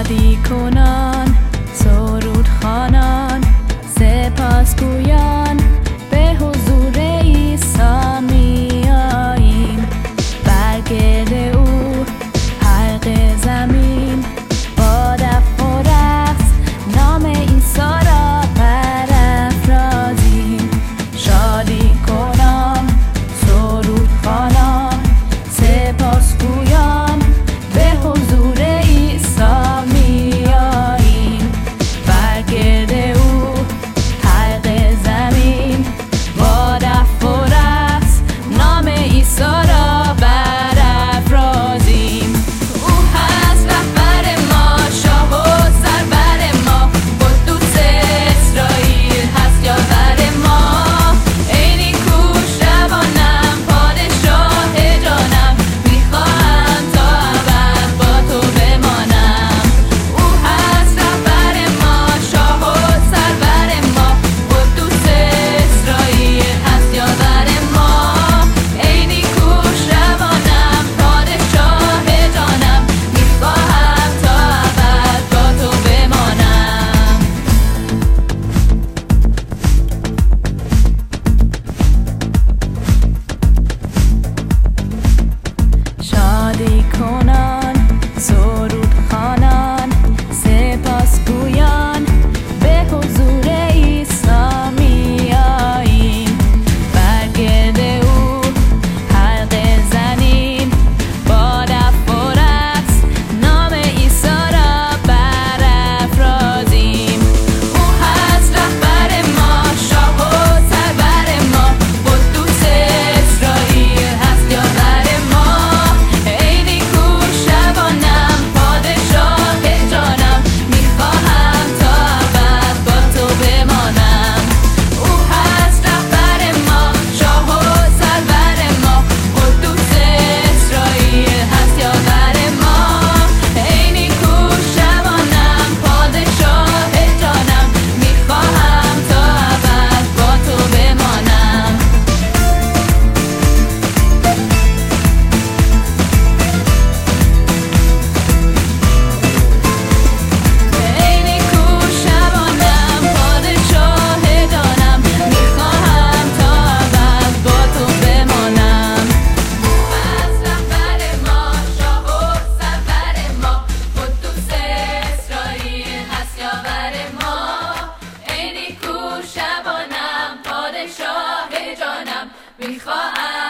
شادی کنان، سرود خوانان، سپاس گویان، به حضور عیسی می آییم. بر گرد او حلق زمین، با دف و رقص نام عیسی را برافرازیم. شادی کنان، سرود خوانان، سپاس گویان، به حضور عیسی می آییم. بر گرد او حلق زمین، با دف و رقص نام عیسی را برافرازیم. او هست رهبر ما، شاه و سرور ما، قدوس اسرائیل هست یاور ما. ای نیکو شبانم، پادشاه جانم، میخواهم تا ابد با تو بمانم. او هست رهبر ما، شاه و سرور ما، قدوس اسرائیل هست یاور ما. ای نیکو شبانم، پادشاه جانم، میخواهم تا ابد با تو بمانم. شادی کنان، سرود خوانان، سپاس گویان، به حضور عیسی می آییم. بر گرد او حلق زنیم، با دف و رقص نام عیسی را برافرازیم. او هست رهبر ما، شاه و سرور ما، قدوس اسرائیل هست یاور ما. ای نیکو شبانم، پادشاه جانم، میخواهم تا ابد با تو بمانم. او هست رهبر ما، شاه و سرور ما، قدوس اسرائیل هست یاور ما. ای نیکو شبانم، پادشاه جانم، میخواهم تا ابد با تو بمانم. ای نیکو شبانم، پادشاه جانم، میخواهم تا ابد با تو بمانم. او هست رهبر ما، شاه و سرور ما، قدوس اسرائیل هست یاور ما. ای نیکو شبانم، پادشاه جانم، میخواهم